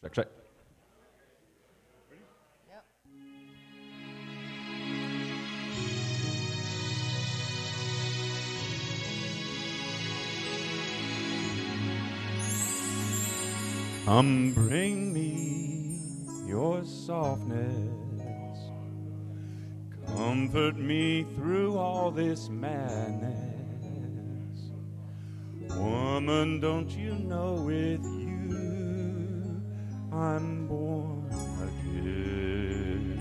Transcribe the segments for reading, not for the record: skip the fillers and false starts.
Check. Come bring me your softness, comfort me through all this madness. Woman, don't you know with you I'm born again?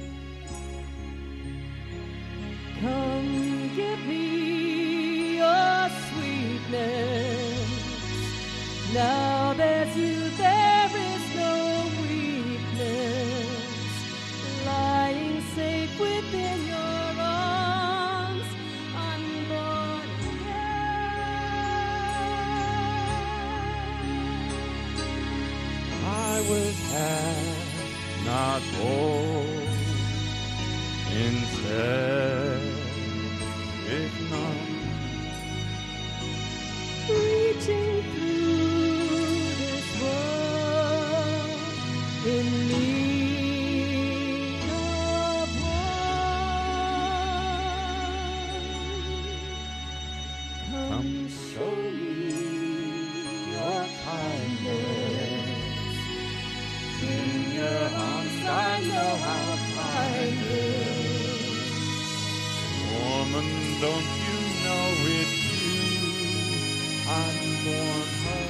Come give me your sweetness. Now there's you, there is no weakness. Lying safe within your arms, unborn I would have not born instead, if not reaching through this world in need of one. Come show me your kindness. In your arms I know how to find it. woman, don't you know with you I'm born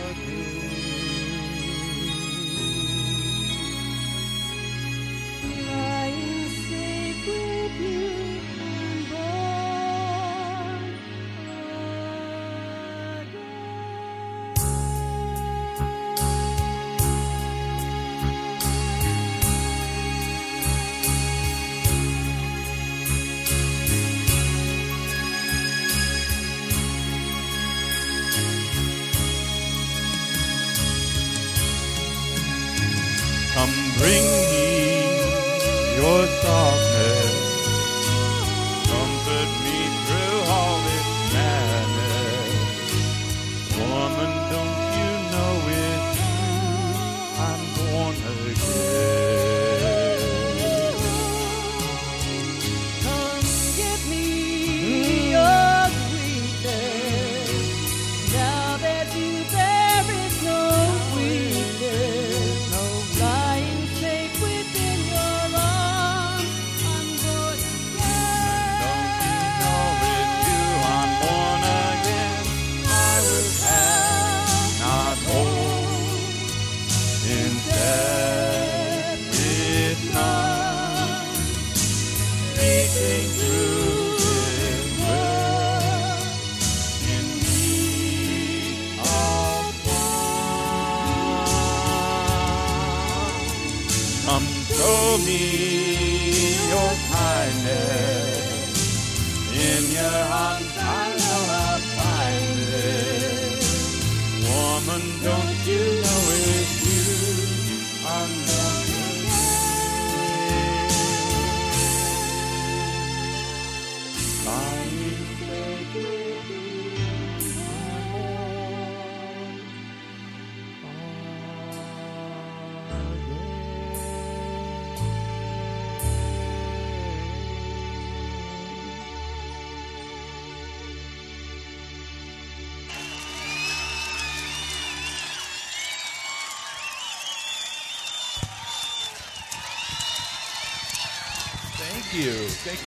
again. Lying safe with you, I'm born Come bring me your softness, comfort me through all this madness. Woman, don't you know with you I'm born again? Come give me your sweetness. Now that you, there is no weakness. Lying safe within your arms, I'm born Don't you know with you I'm born again? I will have not hold instead, if not reaching through this world in need of one. Come show me your kindness. In your arms I know I'll find it. Woman, don't you know it's you I'm born again. Lying safe with you, Thank you. Thank